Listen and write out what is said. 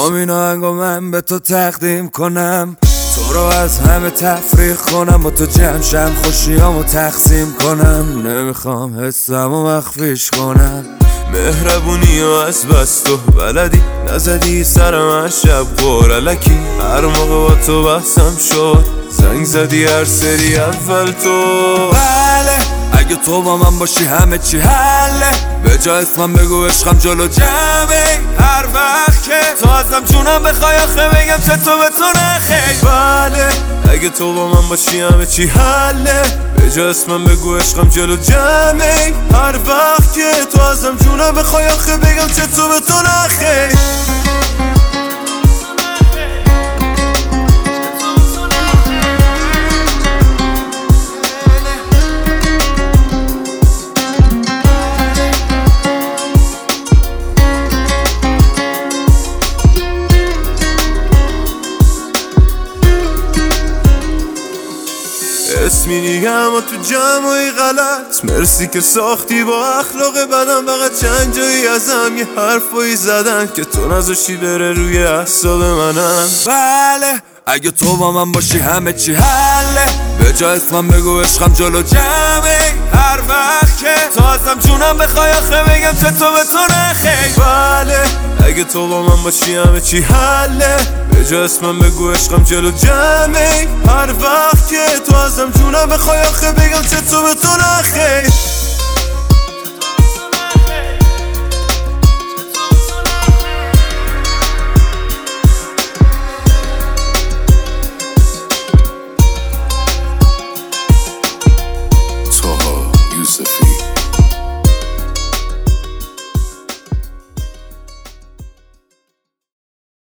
میخوام این آهنگو من به تو تقدیم کنم، تو رو از همه تفریق کنم، با تو جمشم خوشیامو تقسیم کنم. نمیخوام حسمو مخفیش کنم، مهربونی و از بس تو بلدی، نزدی سرم از شب قرالکی. هر موقع با تو بحثم شد زنگ زدی هر سری اول تو. بله اگه تو با من باشی همه چی حله، به جا اسمم بگو عشقم جلو جمعه. هر وقت که تو ازم جونم بخوای آخه بگم چطور به تو نخیر. بله اگه تو با من باشی همه چی حله، به جا اسمم بگو عشقم جلو جمعه. هر وقت که تو ازم جونم بخوای آخه بگم چطور به تو نخیر. اسمی دیگه اما تو جمعی غلط، مرسی که ساختی با اخلاق بدم. فقط چند جایی ازم یه حرفایی زدن که تو نذاشتی بره روی اعصاب منم. بله اگه تو با من باشی همه چی حله، به جا اسمم بگو عشقم جلو جمعه. هر وقت که تو ازم جونم بخوای آخه بگم چطور به تو نخیر. بله اگه تو با من باشی همه چی حله، به جا اسمم بگو عشقم جلو جمعه. هر وقت که تو ازم جونم بخوای آخه بگم چطور به تو نخیر. Taha Yusufi.